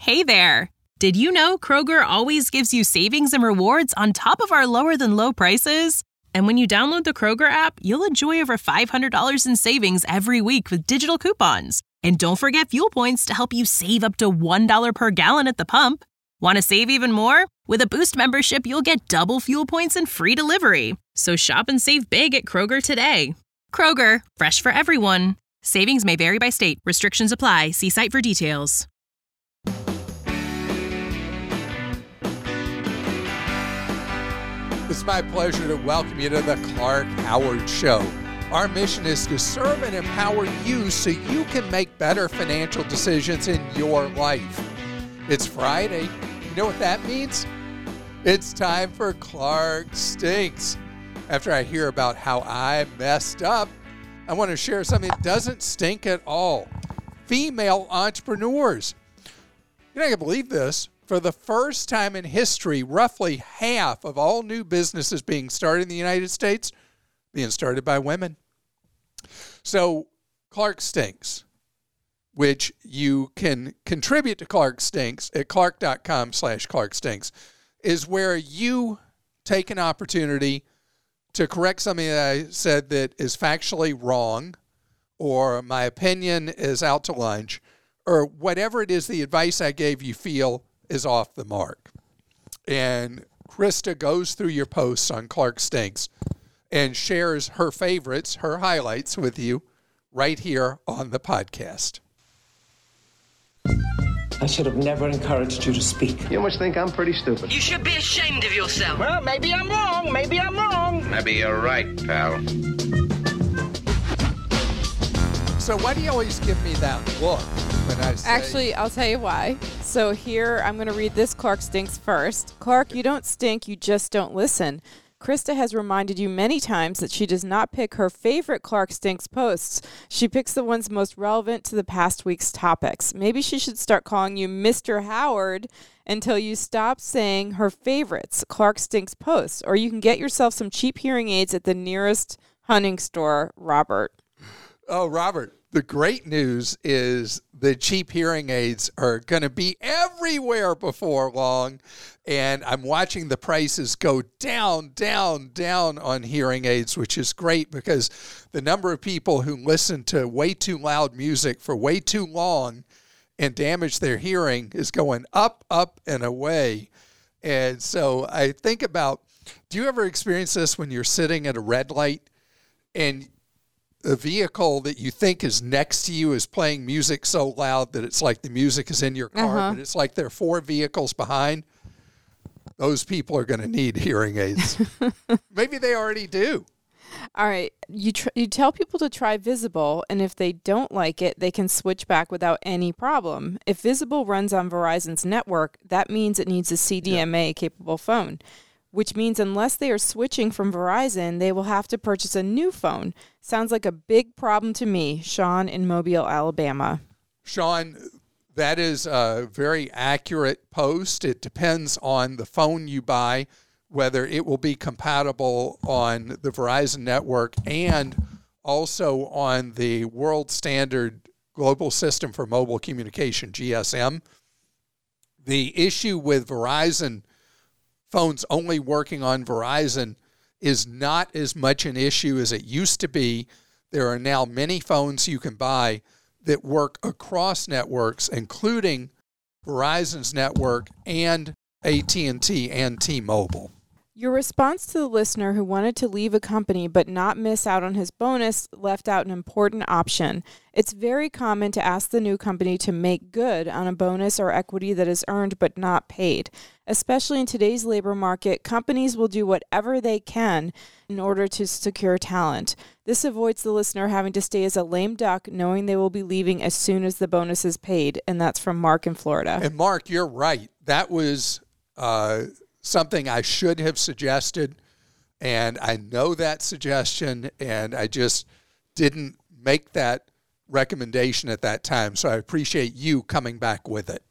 Hey there! Did you know Kroger always gives you savings and rewards on top of our lower-than-low prices? And when you download the Kroger app, you'll enjoy over $500 in savings every week with digital coupons. And don't forget fuel points to help you save up to $1 per gallon at the pump. Want to save even more? With a Boost membership, you'll get double fuel points and free delivery. So shop and save big at Kroger today. Kroger, fresh for everyone. Savings may vary by state. Restrictions apply. See site for details. It's my pleasure to welcome you to the Clark Howard Show. Our mission is to serve and empower you so you can make better financial decisions in your life. It's Friday. You know what that means? It's time for Clark Stinks. After I hear about how I messed up, I want to share something that doesn't stink at all. Female entrepreneurs. You're not going to believe this. For the first time in history, roughly half of all new businesses being started in the United States being started by women. So Clark Stinks, which you can contribute to Clark Stinks at clark.com/ClarkStinks, is where you take an opportunity to correct something that I said that is factually wrong, or my opinion is out to lunch, or whatever it is the advice I gave you feel is off the mark. And Krista goes through your posts on Clark Stinks and shares her favorites, her highlights with you right here on the podcast. I should have never encouraged you to speak. You must think I'm pretty stupid. You should be ashamed of yourself. Well, maybe I'm wrong. Maybe I'm wrong. Maybe you're right, pal. So why do you always give me that look when I say... Actually, I'll tell you why. So here, I'm going to read this Clark Stinks first. Clark, you don't stink, you just don't listen. Krista has reminded you many times that she does not pick her favorite Clark Stinks posts. She picks the ones most relevant to the past week's topics. Maybe she should start calling you Mr. Howard until you stop saying her favorites, Clark Stinks posts. Or you can get yourself some cheap hearing aids at the nearest hunting store, Robert. Oh, Robert, the great news is the cheap hearing aids are going to be everywhere before long. And I'm watching the prices go down, down, down on hearing aids, which is great because the number of people who listen to way too loud music for way too long and damage their hearing is going up, up, and away. And so I think about, do you ever experience this when you're sitting at a red light and a vehicle that you think is next to you is playing music so loud that it's like the music is in your car, but it's like there are four vehicles behind? Those people are going to need hearing aids. Maybe they already do. All right. You tell people to try Visible, and if they don't like it, they can switch back without any problem. If Visible runs on Verizon's network, that means it needs a CDMA-capable phone, which means unless they are switching from Verizon, they will have to purchase a new phone. Sounds like a big problem to me. Sean in Mobile, Alabama. Sean, that is a very accurate post. It depends on the phone you buy, whether it will be compatible on the Verizon network and also on the world standard global system for mobile communication, GSM. The issue with Verizon phones only working on Verizon is not as much an issue as it used to be. There are now many phones you can buy that work across networks, including Verizon's network and AT&T and T-Mobile. Your response to the listener who wanted to leave a company but not miss out on his bonus left out an important option. It's very common to ask the new company to make good on a bonus or equity that is earned but not paid. Especially in today's labor market, companies will do whatever they can in order to secure talent. This avoids the listener having to stay as a lame duck knowing they will be leaving as soon as the bonus is paid. And that's from Mark in Florida. And Mark, you're right. That was something I should have suggested, and I know that suggestion, and I just didn't make that recommendation at that time. So I appreciate you coming back with it.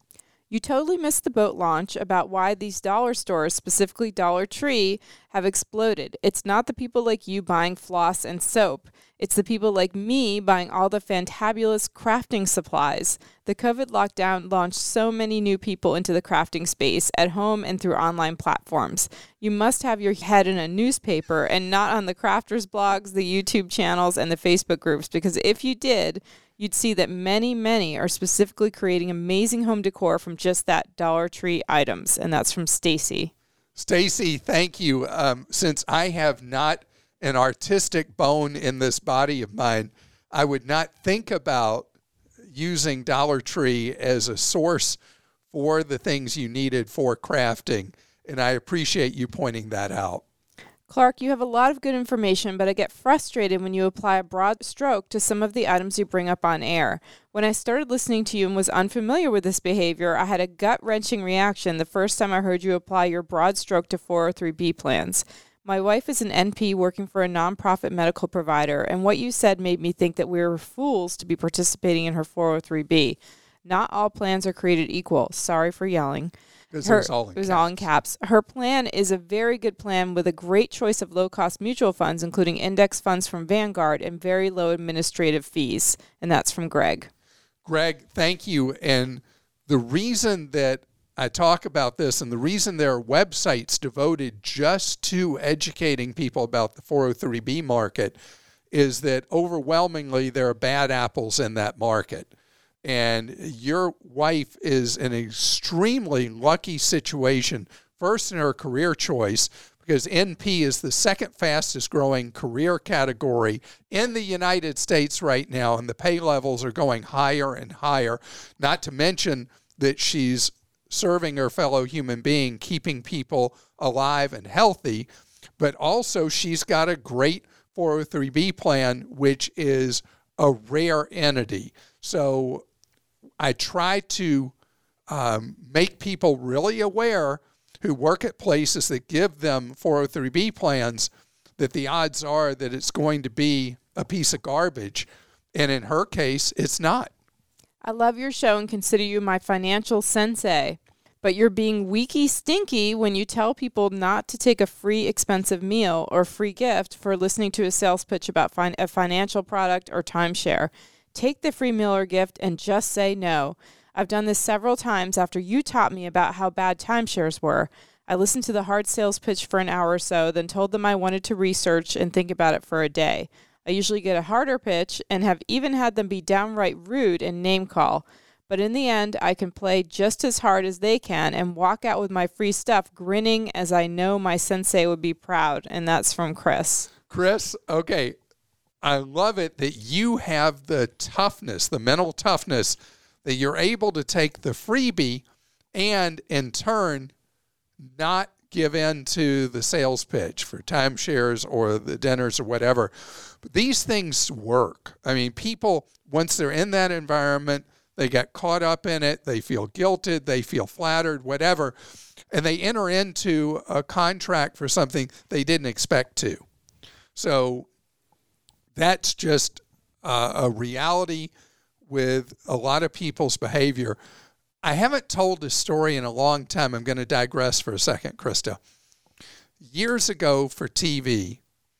You totally missed the boat launch about why these dollar stores, specifically Dollar Tree, have exploded. It's not the people like you buying floss and soap. It's the people like me buying all the fantabulous crafting supplies. The COVID lockdown launched so many new people into the crafting space at home and through online platforms. You must have your head in a newspaper and not on the crafters blogs, the YouTube channels, and the Facebook groups, because if you did, you'd see that many are specifically creating amazing home decor from just that Dollar Tree items. And that's from Stacy. Stacy, thank you. Since I have not an artistic bone in this body of mine, I would not think about using Dollar Tree as a source for the things you needed for crafting. And I appreciate you pointing that out. Clark, you have a lot of good information, but I get frustrated when you apply a broad stroke to some of the items you bring up on air. When I started listening to you and was unfamiliar with this behavior, I had a gut-wrenching reaction the first time I heard you apply your broad stroke to 403B plans. My wife is an NP working for a nonprofit medical provider, and what you said made me think that we were fools to be participating in her 403B. Not all plans are created equal. Sorry for yelling. It was all in caps. Her plan is a very good plan with a great choice of low-cost mutual funds, including index funds from Vanguard and very low administrative fees. And that's from Greg. Greg, thank you. And the reason that I talk about this and the reason there are websites devoted just to educating people about the 403B market is that overwhelmingly there are bad apples in that market. And your wife is in an extremely lucky situation, first in her career choice, because NP is the second fastest growing career category in the United States right now, and the pay levels are going higher and higher, not to mention that she's serving her fellow human being, keeping people alive and healthy, but also she's got a great 403B plan, which is a rare entity. So I try to make people really aware who work at places that give them 403B plans that the odds are that it's going to be a piece of garbage. And in her case, it's not. I love your show and consider you my financial sensei, but you're being weaky stinky when you tell people not to take a free expensive meal or free gift for listening to a sales pitch about a financial product or timeshare. Take the free meal or gift and just say no. I've done this several times after you taught me about how bad timeshares were. I listened to the hard sales pitch for an hour or so, then told them I wanted to research and think about it for a day. I usually get a harder pitch and have even had them be downright rude and name call. But in the end, I can play just as hard as they can and walk out with my free stuff grinning as I know my sensei would be proud. And that's from Chris. Chris, okay. I love it that you have the toughness, the mental toughness, that you're able to take the freebie and in turn not give in to the sales pitch for timeshares or the dinners or whatever. But these things work. I mean, people, once they're in that environment, they get caught up in it, they feel guilted, they feel flattered, whatever, and they enter into a contract for something they didn't expect to. So that's just a reality with a lot of people's behavior. I haven't told this story in a long time. I'm going to digress for a second, Krista. Years ago for TV,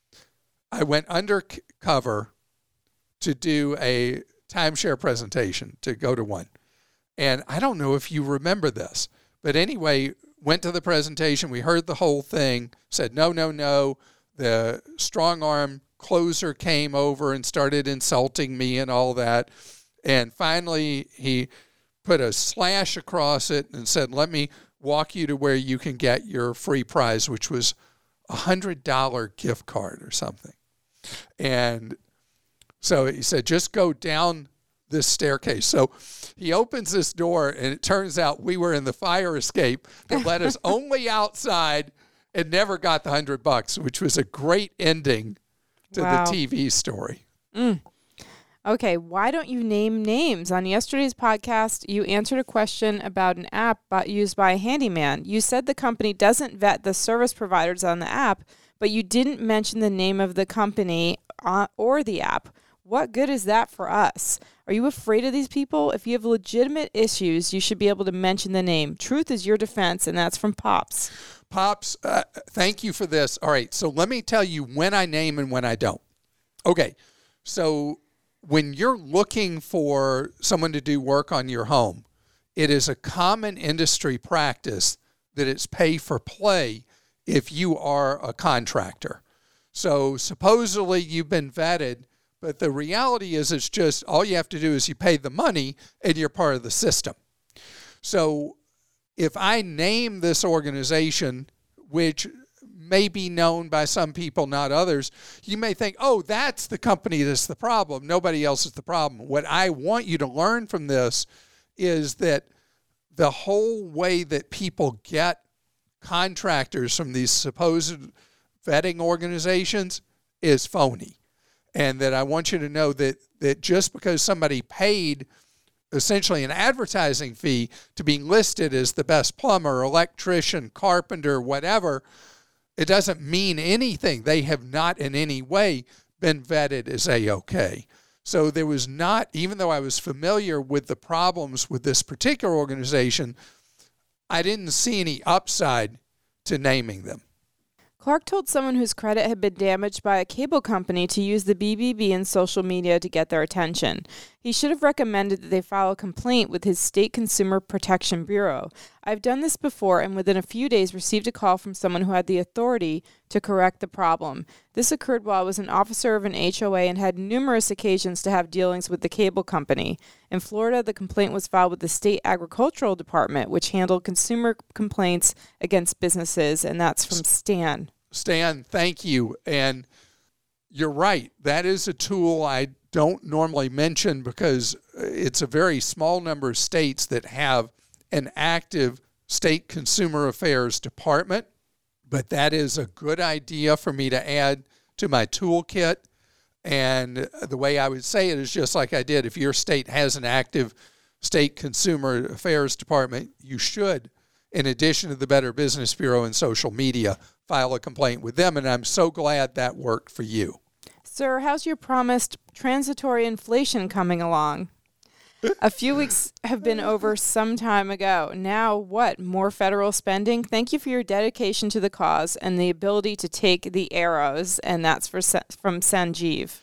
I went undercover to do a timeshare presentation, to go to one. And I don't know if you remember this, but anyway, went to the presentation. We heard the whole thing, said, no. The strong-arm closer came over and started insulting me and all that. And finally, he put a slash across it and said, let me walk you to where you can get your free prize, which was a $100 gift card or something. And so he said, just go down this staircase. So he opens this door, and it turns out we were in the fire escape that led us only outside and never got the $100, which was a great ending to the TV story. Okay, why don't you name names? On yesterday's podcast, you answered a question about an app used by a handyman. You said the company doesn't vet the service providers on the app, but you didn't mention the name of the company or the app. What good is that for us? Are you afraid of these people? If you have legitimate issues, you should be able to mention the name. Truth is your defense, and that's from Pops. Pops, thank you for this. All right, so let me tell you when I name and when I don't. Okay, so when you're looking for someone to do work on your home, it is a common industry practice that it's pay for play if you are a contractor. So supposedly you've been vetted, but the reality is it's just all you have to do is you pay the money and you're part of the system. So if I name this organization, which may be known by some people, not others, you may think, oh, that's the company that's the problem. Nobody else is the problem. What I want you to learn from this is that the whole way that people get contractors from these supposed vetting organizations is phony. And that I want you to know that just because somebody paid essentially an advertising fee to be listed as the best plumber, electrician, carpenter, whatever, it doesn't mean anything. They have not in any way been vetted as A-OK. So there was not, even though I was familiar with the problems with this particular organization, I didn't see any upside to naming them. Clark told someone whose credit had been damaged by a cable company to use the BBB in social media to get their attention. He should have recommended that they file a complaint with his state consumer protection bureau. I've done this before and within a few days received a call from someone who had the authority to correct the problem. This occurred while I was an officer of an HOA and had numerous occasions to have dealings with the cable company. In Florida, the complaint was filed with the state agricultural department, which handled consumer complaints against businesses, and that's from Stan. Stan, thank you. And you're right. That is a tool I don't normally mention because it's a very small number of states that have an active state consumer affairs department. But that is a good idea for me to add to my toolkit. And the way I would say it is just like I did. If your state has an active state consumer affairs department, you should, in addition to the Better Business Bureau and social media, file a complaint with them, and I'm so glad that worked for you. Sir, how's your promised transitory inflation coming along? A few weeks have been over some time ago. Now what? More federal spending? Thank you for your dedication to the cause and the ability to take the arrows, and that's from Sanjeev.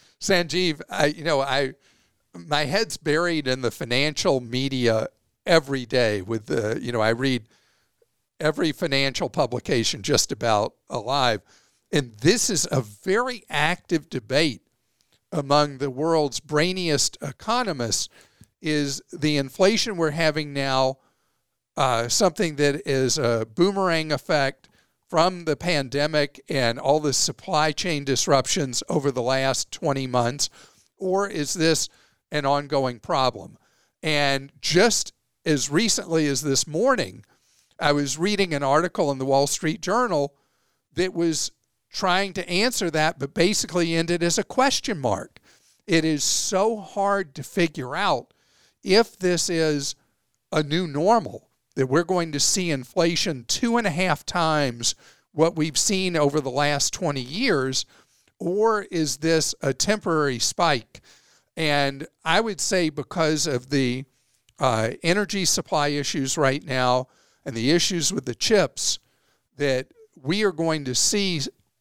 Sanjeev, my head's buried in the financial media every day with I read every financial publication just about alive. And this is a very active debate among the world's brainiest economists. Is the inflation we're having now something that is a boomerang effect from the pandemic and all the supply chain disruptions over the last 20 months, or is this an ongoing problem? And just as recently as this morning, I was reading an article in the Wall Street Journal that was trying to answer that, but basically ended as a question mark. It is so hard to figure out if this is a new normal, that we're going to see inflation 2.5 times what we've seen over the last 20 years, or is this a temporary spike? And I would say because of the energy supply issues right now, and the issues with the chips, that we are going to see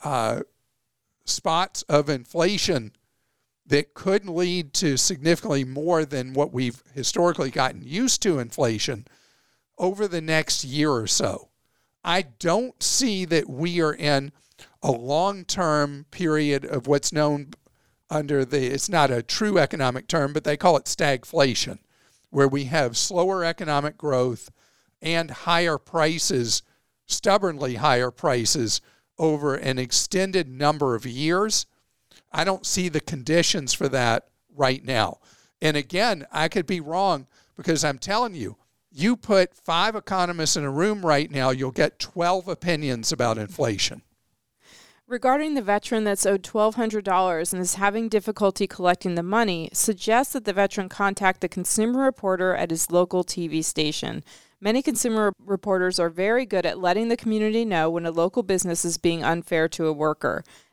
spots of inflation that could lead to significantly more than what we've historically gotten used to inflation over the next year or so. I don't see that we are in a long-term period of what's known it's not a true economic term, but they call it stagflation, where we have slower economic growth and higher prices, stubbornly higher prices over an extended number of years. I don't see the conditions for that right now. And again, I could be wrong because I'm telling you, you put 5 economists in a room right now, you'll get 12 opinions about inflation. Regarding the veteran that's owed $1,200 and is having difficulty collecting the money, suggests that the veteran contact the consumer reporter at his local TV station. Many consumer reporters are very good at letting the community know when a local business is being unfair to a worker.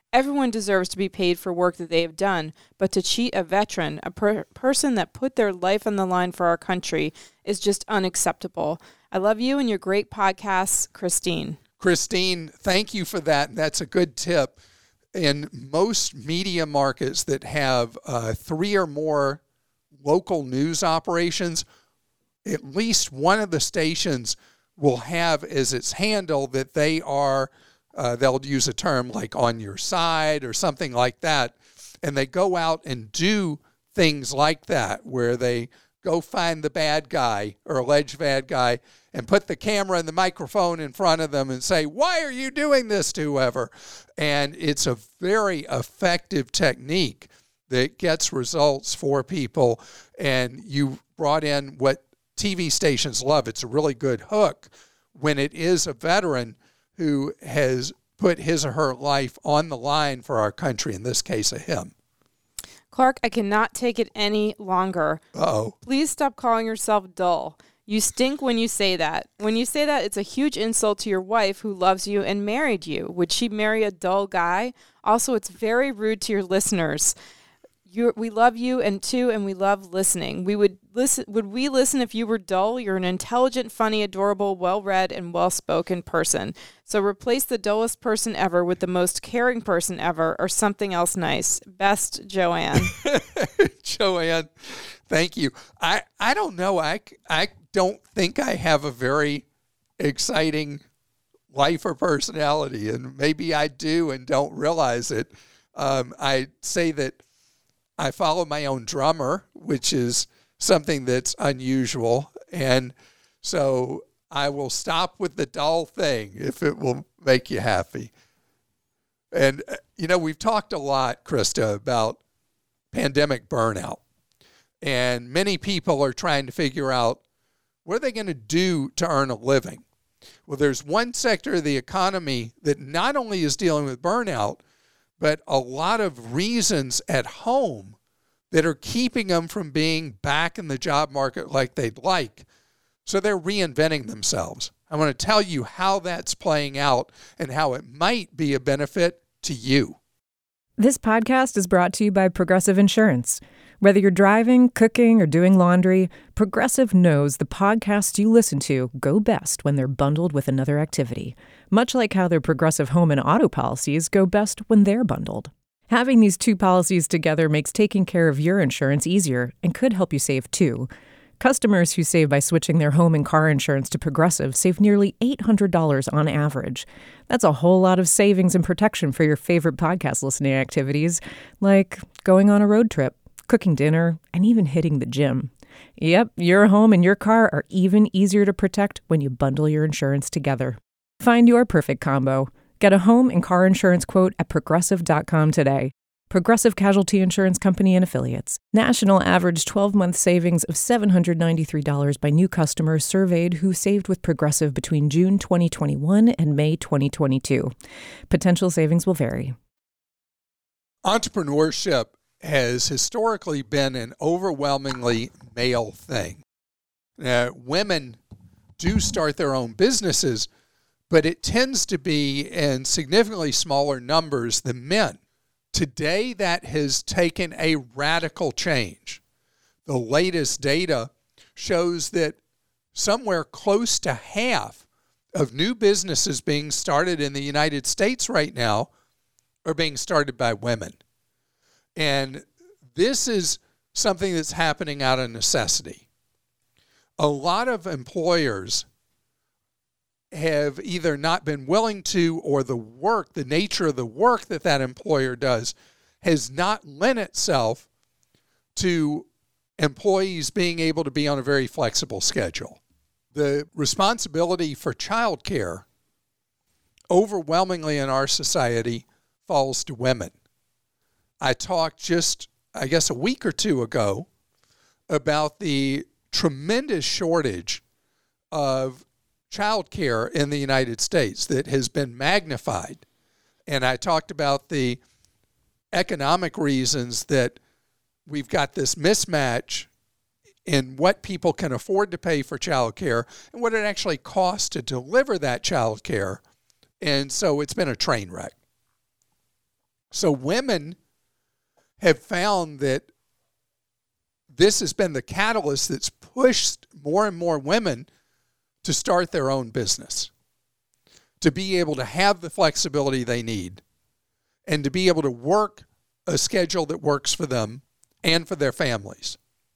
Everyone deserves to be paid for work that they have done, but to cheat a veteran, a person that put their life on the line for our country, is just unacceptable. I love you and your great podcasts, Christine. Christine, thank you for that. That's a good tip. In most media markets that have 3 or more local news operations, at least one of the stations will have as its handle that they are, they'll use a term like on your side or something like that. And they go out and do things like that, where they go find the bad guy or alleged bad guy and put the camera and the microphone in front of them and say, why are you doing this to whoever? And it's a very effective technique that gets results for people. And you brought in what TV stations love. It's a really good hook when it is a veteran who has put his or her life on the line for our country, in this case, a him. Clark, I cannot take it any longer. Uh-oh. Please stop calling yourself dull. You stink when you say that. When you say that, it's a huge insult to your wife who loves you and married you. Would she marry a dull guy? Also, it's very rude to your listeners. We love you and we love listening. Would we listen if you were dull? You're an intelligent, funny, adorable, well-read, and well-spoken person. So replace the dullest person ever with the most caring person ever, or something else nice. Best, Joanne. Joanne, thank you. I don't know. I don't think I have a very exciting life or personality, and maybe I do and don't realize it. I say that I follow my own drummer, which is something that's unusual. And so I will stop with the dull thing if it will make you happy. And, we've talked a lot, Krista, about pandemic burnout. And many people are trying to figure out, what are they going to do to earn a living? Well, there's one sector of the economy that not only is dealing with burnout, but a lot of reasons at home that are keeping them from being back in the job market like they'd like. So they're reinventing themselves. I want to tell you how that's playing out and how it might be a benefit to you. This podcast is brought to you by Progressive Insurance. Whether you're driving, cooking, or doing laundry, Progressive knows the podcasts you listen to go best when they're bundled with another activity, much like how their Progressive home and auto policies go best when they're bundled. Having these two policies together makes taking care of your insurance easier and could help you save too. Customers who save by switching their home and car insurance to Progressive save nearly $800 on average. That's a whole lot of savings and protection for your favorite podcast listening activities, like going on a road trip, cooking dinner, and even hitting the gym. Yep, your home and your car are even easier to protect when you bundle your insurance together. Find your perfect combo. Get a home and car insurance quote at Progressive.com today. Progressive Casualty Insurance Company and Affiliates. National average 12-month savings of $793 by new customers surveyed who saved with Progressive between June 2021 and May 2022. Potential savings will vary. Entrepreneurship has historically been an overwhelmingly male thing. Women do start their own businesses, but it tends to be in significantly smaller numbers than men. Today, that has taken a radical change. The latest data shows that somewhere close to half of new businesses being started in the United States right now are being started by women. And this is something that's happening out of necessity. A lot of employers have either not been willing to, or the nature of the work that employer does has not lent itself to employees being able to be on a very flexible schedule. The responsibility for childcare overwhelmingly in our society falls to women. I talked just, a week or two ago about the tremendous shortage of childcare in the United States that has been magnified. And I talked about the economic reasons that we've got this mismatch in what people can afford to pay for childcare and what it actually costs to deliver that childcare. And so it's been a train wreck. So women have found that this has been the catalyst that's pushed more and more women to start their own business, to be able to have the flexibility they need, and to be able to work a schedule that works for them and for their families.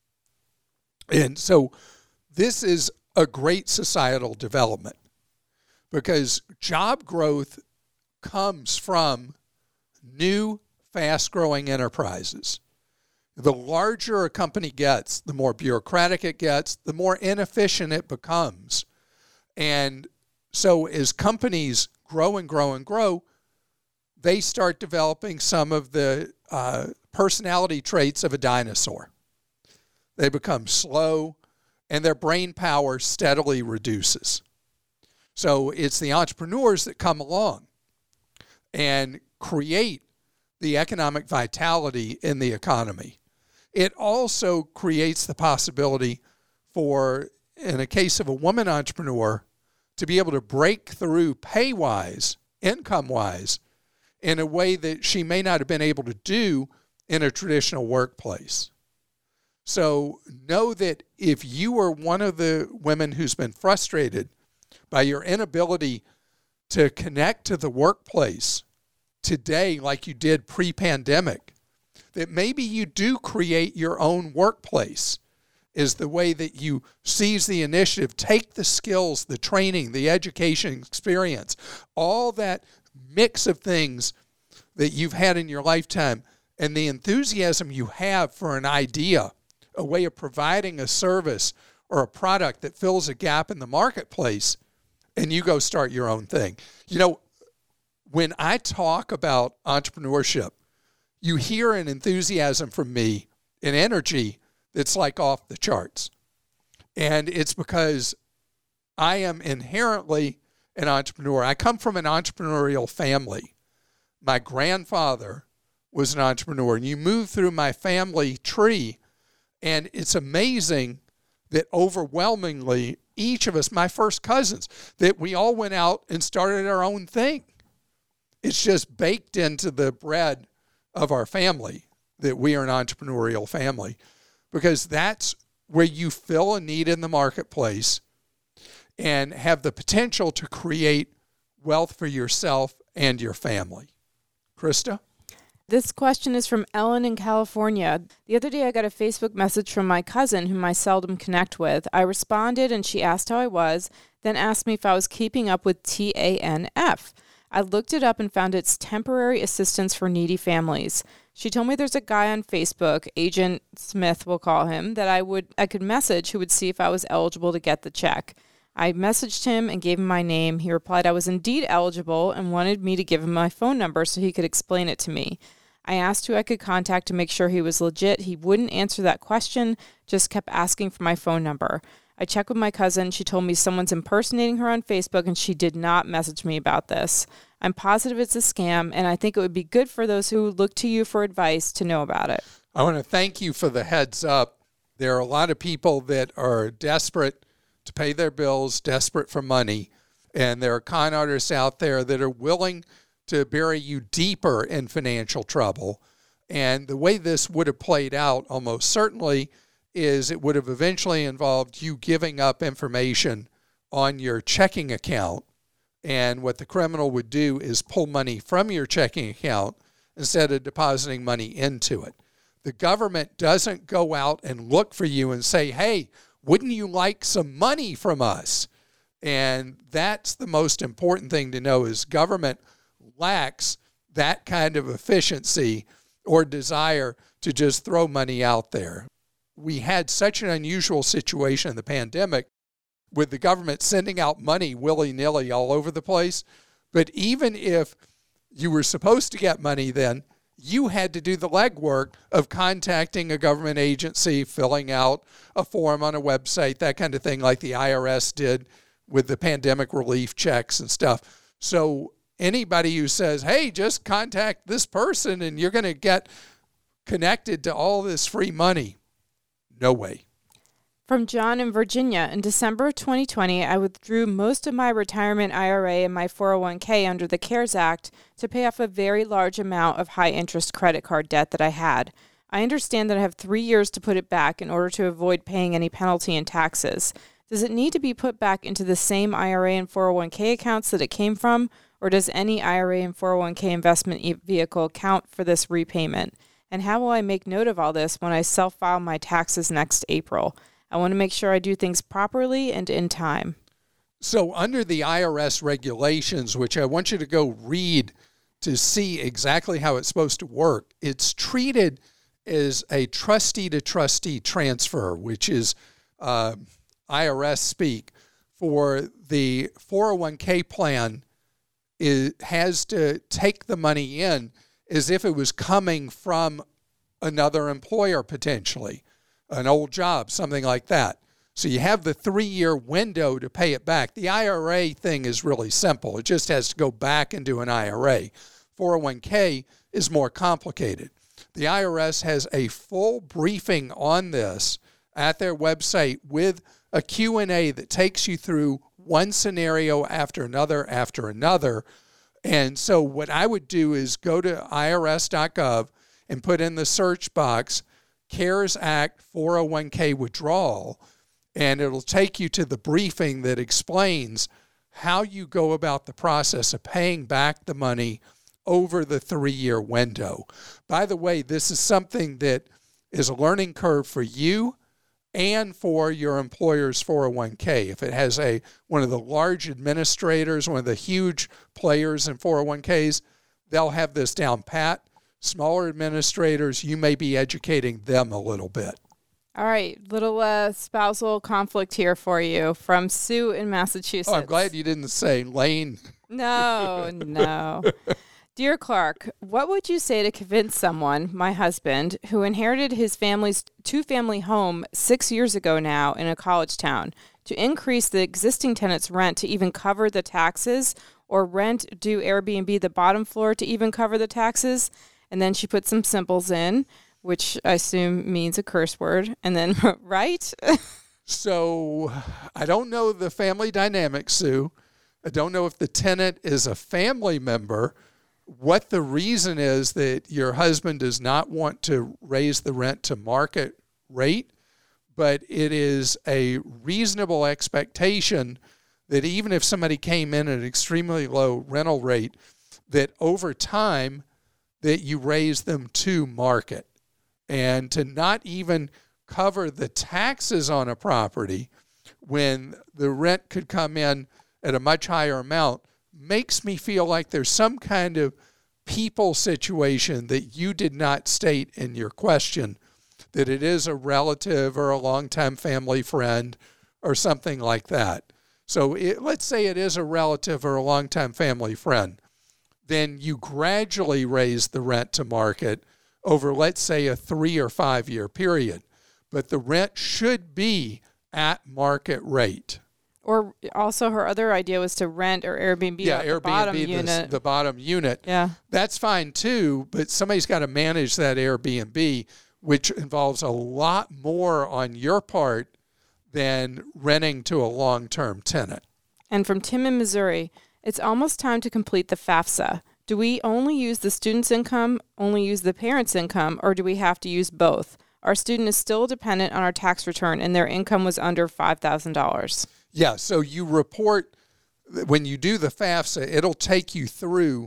And so this is a great societal development because job growth comes from new, fast-growing enterprises. The larger a company gets, the more bureaucratic it gets, the more inefficient it becomes. And so as companies grow and grow and grow, they start developing some of the personality traits of a dinosaur. They become slow, and their brain power steadily reduces. So it's the entrepreneurs that come along and create the economic vitality in the economy. It also creates the possibility for, in a case of a woman entrepreneur, to be able to break through pay-wise, income-wise, in a way that she may not have been able to do in a traditional workplace. So know that if you are one of the women who's been frustrated by your inability to connect to the workplace today like you did pre-pandemic, that maybe you do create your own workplace is the way that you seize the initiative, take the skills, the training, the education experience, all that mix of things that you've had in your lifetime and the enthusiasm you have for an idea, a way of providing a service or a product that fills a gap in the marketplace, and you go start your own thing. You know, when I talk about entrepreneurship, you hear an enthusiasm from me, an energy that's like off the charts. And it's because I am inherently an entrepreneur. I come from an entrepreneurial family. My grandfather was an entrepreneur, and you move through my family tree, and it's amazing that overwhelmingly each of us, my first cousins, that we all went out and started our own thing. It's just baked into the bread of our family that we are an entrepreneurial family, because that's where you fill a need in the marketplace and have the potential to create wealth for yourself and your family. Krista? This question is from Ellen in California. The other day I got a Facebook message from my cousin whom I seldom connect with. I responded and she asked how I was, then asked me if I was keeping up with TANF. I looked it up and found it's temporary assistance for needy families. She told me there's a guy on Facebook, Agent Smith we'll call him, that I could message who would see if I was eligible to get the check. I messaged him and gave him my name. He replied I was indeed eligible and wanted me to give him my phone number so he could explain it to me. I asked who I could contact to make sure he was legit. He wouldn't answer that question, just kept asking for my phone number. I checked with my cousin. She told me someone's impersonating her on Facebook, and she did not message me about this. I'm positive it's a scam, and I think it would be good for those who look to you for advice to know about it. I want to thank you for the heads up. There are a lot of people that are desperate to pay their bills, desperate for money, and there are con artists out there that are willing to bury you deeper in financial trouble. And the way this would have played out almost certainly is it would have eventually involved you giving up information on your checking account. And what the criminal would do is pull money from your checking account instead of depositing money into it. The government doesn't go out and look for you and say, hey, wouldn't you like some money from us? And that's the most important thing to know is government lacks that kind of efficiency or desire to just throw money out there. We had such an unusual situation in the pandemic with the government sending out money willy-nilly all over the place. But even if you were supposed to get money then, you had to do the legwork of contacting a government agency, filling out a form on a website, that kind of thing, like the IRS did with the pandemic relief checks and stuff. So anybody who says, hey, just contact this person and you're going to get connected to all this free money, no way. From John in Virginia, in December 2020, I withdrew most of my retirement IRA and my 401k under the CARES Act to pay off a very large amount of high-interest credit card debt that I had. I understand that I have 3 years to put it back in order to avoid paying any penalty and taxes. Does it need to be put back into the same IRA and 401k accounts that it came from, or does any IRA and 401k investment vehicle count for this repayment? And how will I make note of all this when I self-file my taxes next April? I want to make sure I do things properly and in time. So under the IRS regulations, which I want you to go read to see exactly how it's supposed to work, it's treated as a trustee-to-trustee transfer, which is IRS speak. For the 401k plan, it has to take the money in as if it was coming from another employer potentially, an old job, something like that. So you have the 3-year window to pay it back. The IRA thing is really simple. It just has to go back into an IRA. 401k is more complicated. The IRS has a full briefing on this at their website with a Q&A that takes you through one scenario after another. And so what I would do is go to irs.gov and put in the search box CARES Act 401k withdrawal, and it'll take you to the briefing that explains how you go about the process of paying back the money over the 3-year window. By the way, this is something that is a learning curve for you and for your employer's 401k. If it has one of the large administrators, one of the huge players in 401ks, they'll have this down pat. Smaller administrators, you may be educating them a little bit. All right, little spousal conflict here for you from Sue in Massachusetts. Oh, I'm glad you didn't say Lane. No. Dear Clark, what would you say to convince someone, my husband, who inherited his family's 2-family home 6 years ago now in a college town, to increase the existing tenant's rent to even cover the taxes, or do Airbnb the bottom floor to even cover the taxes? And then she put some symbols in, which I assume means a curse word. And then, right? So I don't know the family dynamics, Sue. I don't know if the tenant is a family member, what the reason is that your husband does not want to raise the rent to market rate, but it is a reasonable expectation that even if somebody came in at an extremely low rental rate, that over time that you raise them to market. And to not even cover the taxes on a property when the rent could come in at a much higher amount makes me feel like there's some kind of people situation that you did not state in your question, that it is a relative or a longtime family friend or something like that. So let's say it is a relative or a longtime family friend. Then you gradually raise the rent to market over, let's say, a 3 or 5 year period. But the rent should be at market rate. Or also her other idea was to rent or Airbnb the bottom unit. The bottom unit. Yeah. That's fine too, but somebody's got to manage that Airbnb, which involves a lot more on your part than renting to a long-term tenant. And from Tim in Missouri, it's almost time to complete the FAFSA. Do we only use the student's income, only use the parent's income, or do we have to use both? Our student is still dependent on our tax return, and their income was under $5,000. Yeah, so you report, when you do the FAFSA, it'll take you through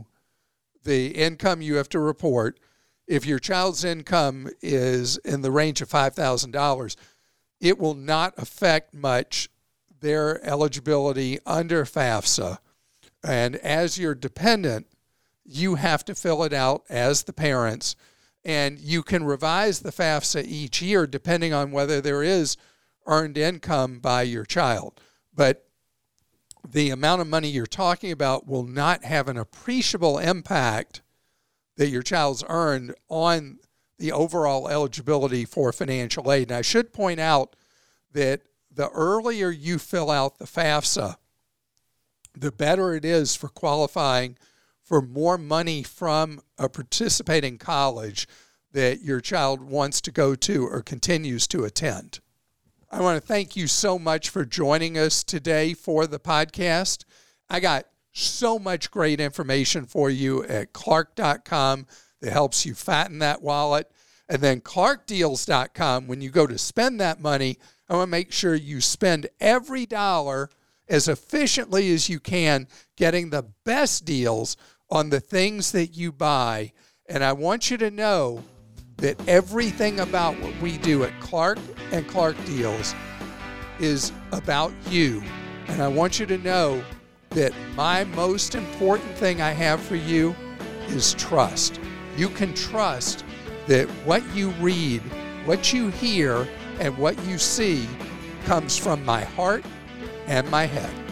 the income you have to report. If your child's income is in the range of $5,000, it will not affect much their eligibility under FAFSA. And as your dependent, you have to fill it out as the parents, and you can revise the FAFSA each year depending on whether there is earned income by your child. But the amount of money you're talking about will not have an appreciable impact that your child's earned on the overall eligibility for financial aid. And I should point out that the earlier you fill out the FAFSA, the better it is for qualifying for more money from a participating college that your child wants to go to or continues to attend. I want to thank you so much for joining us today for the podcast. I got so much great information for you at Clark.com that helps you fatten that wallet. And then ClarkDeals.com, when you go to spend that money, I want to make sure you spend every dollar as efficiently as you can, getting the best deals on the things that you buy. And I want you to know that everything about what we do at Clark and Clark Deals is about you. And I want you to know that my most important thing I have for you is trust. You can trust that what you read, what you hear, and what you see comes from my heart and my head.